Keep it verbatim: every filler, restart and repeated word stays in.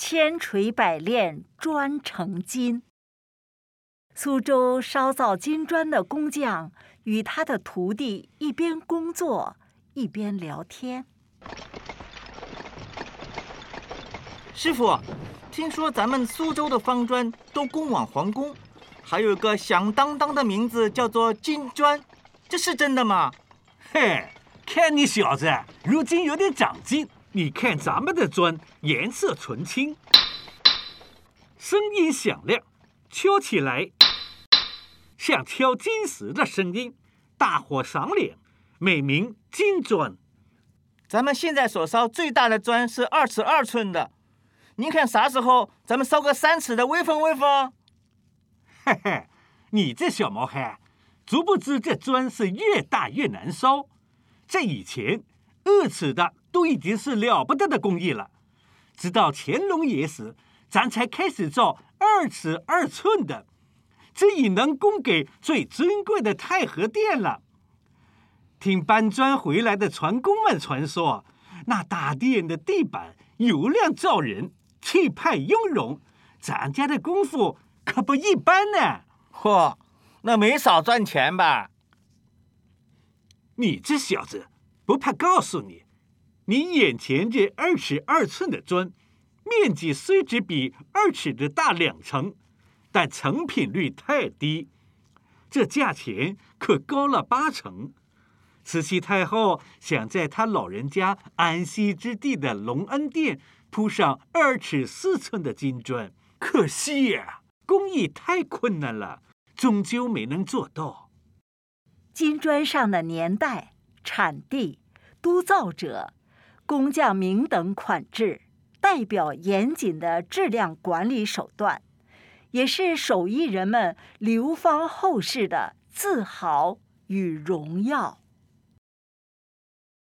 千锤百炼砖成金。苏州烧造金砖的工匠与他的徒弟一边工作一边聊天。 师傅，听说咱们苏州的方砖都供往皇宫，还有个响当当的名字叫做金砖，这是真的吗？ 嘿，看你小子如今有点长进，你看咱们的砖颜色纯青，声音响亮，敲起来像敲金石的声音，大伙赏脸，美名金砖。 咱们现在所烧最大的砖是二尺二寸的，您看啥时候咱们烧个三尺的威风威风？ 嘿嘿，你这小毛孩，足不知这砖是越大越难烧。这以前二尺的都已经是了不得的工艺了，直到乾隆爷时，咱才开始造二尺二寸的，这已能供给最尊贵的太和殿了。听搬砖回来的船工们传说，那大殿的地板油亮照人，气派雍容，咱家的功夫可不一般呢。 嚯，那没少赚钱吧？ 你这小子，不怕告诉你，你眼前这二尺二寸的砖，面积虽只比二尺的大两成，但成品率太低，这价钱可高了八成。慈禧太后想在她老人家安息之地的隆恩殿铺上二尺四寸的金砖，可惜呀、啊，工艺太困难了，终究没能做到。 金砖上的年代、产地、督造者、工匠名等款制，代表严谨的质量管理手段，也是手艺人们流芳后世的自豪与荣耀。